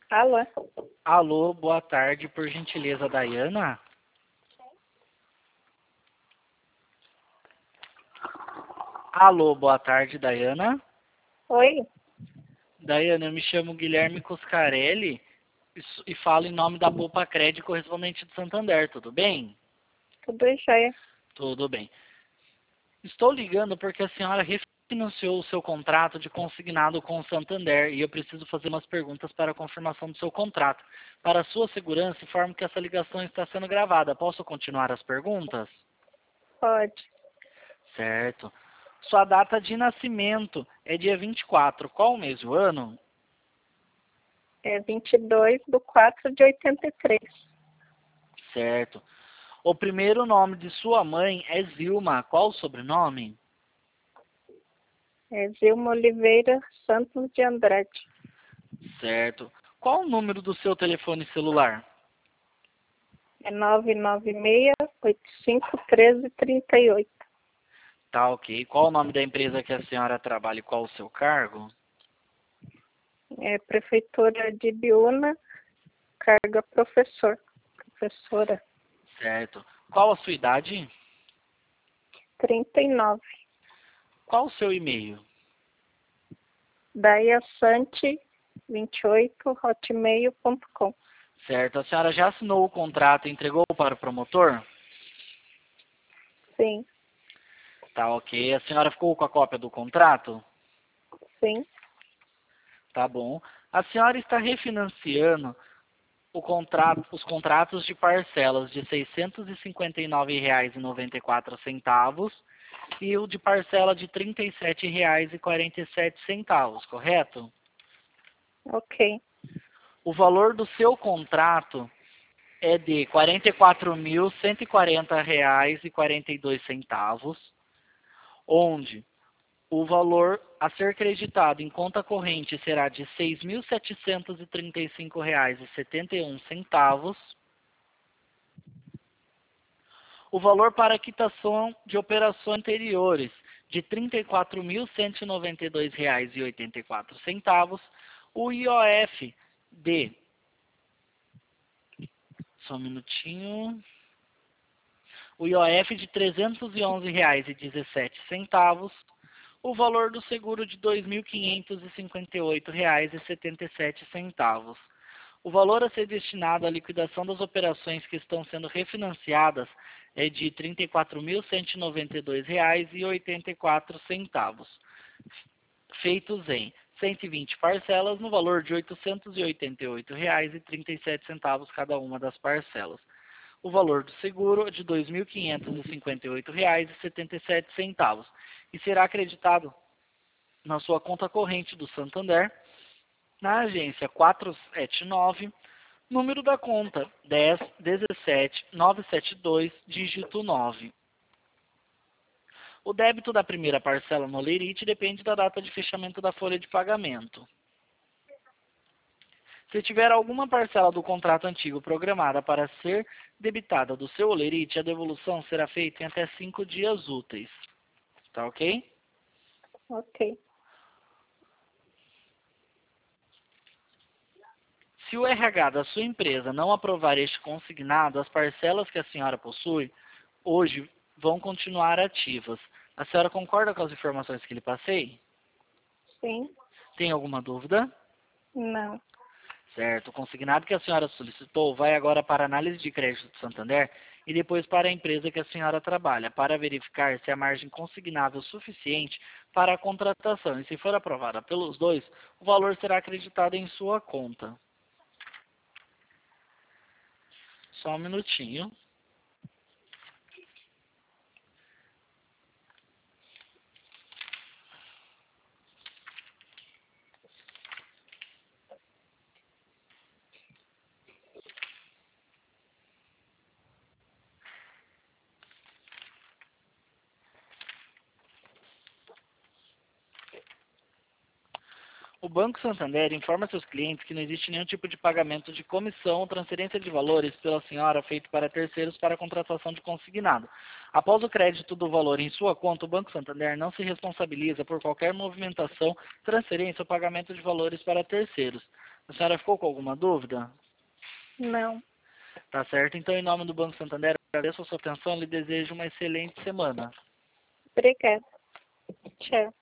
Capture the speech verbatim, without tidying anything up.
Alô? Alô, boa tarde, por gentileza, Dayana? Alô, boa tarde, Dayana? Oi? Dayana, eu me chamo Guilherme Coscarelli e s- e falo em nome da Poupa Crédito correspondente do Santander, tudo bem? Tudo jóia? Tudo bem. Estou ligando porque a senhora refinanciou o seu contrato de consignado com o Santander e eu preciso fazer umas perguntas para a confirmação do seu contrato. Para a sua segurança, informo que essa ligação está sendo gravada. Posso continuar as perguntas? Pode. Certo. Sua data de nascimento é dia vinte e quatro. Qual o mês e o ano? É vinte e dois de quatro de oitenta e três. Certo. O primeiro nome de sua mãe é Zilma. Qual o sobrenome? É Zilma Oliveira Santos de Andrade. Certo. Qual o número do seu telefone celular? É nove nove seis, oito cinco um três, três oito. Tá, ok. Qual o nome da empresa que a senhora trabalha e qual o seu cargo? É Prefeitura de Biúna, carga professor. Professora. Certo. Qual a sua idade? trinta e nove. Qual o seu e-mail? Daiasante vinte e oito, hotmail ponto com. Certo. A senhora já assinou o contrato e entregou para o promotor? Sim, Tá, ok. A senhora ficou com a cópia do contrato? sim. Tá bom. A senhora está refinanciando o contrato, os contratos de parcelas de seiscentos e cinquenta e nove reais e noventa e quatro centavos e o de parcela de trinta e sete reais e quarenta e sete centavos, correto? Ok. O valor do seu contrato é de quarenta e quatro mil cento e quarenta reais e quarenta e dois centavos, onde o valor a ser creditado em conta corrente será de seis mil setecentos e trinta e cinco reais e setenta e um centavos. O valor para quitação de operações anteriores de trinta e quatro mil cento e noventa e dois reais e oitenta e quatro centavos. O I O F de só um minutinho. O I O F de trezentos e onze reais e dezessete centavos. O valor do seguro de dois mil quinhentos e cinquenta e oito reais e setenta e sete centavos. O valor a ser destinado à liquidação das operações que estão sendo refinanciadas é de trinta e quatro mil cento e noventa e dois reais e oitenta e quatro centavos, feitos em cento e vinte parcelas no valor de oitocentos e oitenta e oito reais e trinta e sete centavos cada uma das parcelas. O valor do seguro é de dois mil quinhentos e cinquenta e oito reais e setenta e sete centavos e será acreditado na sua conta corrente do Santander, na agência quatrocentos e setenta e nove, número da conta dez dezessete novecentos e setenta e dois, dígito nove. O débito da primeira parcela no Lerite depende da data de fechamento da folha de pagamento. Se tiver alguma parcela do contrato antigo programada para ser debitada do seu Olerite, a devolução será feita em até cinco dias úteis. Tá ok? Ok. Se o R H da sua empresa não aprovar este consignado, as parcelas que a senhora possui hoje vão continuar ativas. A senhora concorda com as informações que lhe passei? Sim. Tem alguma dúvida? Não. Certo. O consignado que a senhora solicitou vai agora para a análise de crédito do Santander e depois para a empresa que a senhora trabalha, para verificar se a margem consignável é suficiente para a contratação. E se for aprovada pelos dois, o valor será acreditado em sua conta. Só um minutinho. O Banco Santander informa seus clientes que não existe nenhum tipo de pagamento de comissão ou transferência de valores pela senhora feito para terceiros para a contratação de consignado. Após o crédito do valor em sua conta, o Banco Santander não se responsabiliza por qualquer movimentação, transferência ou pagamento de valores para terceiros. A senhora ficou com alguma dúvida? Não. Tá certo. Então, em nome do Banco Santander, eu agradeço a sua atenção e lhe desejo uma excelente semana. Obrigada. Tchau.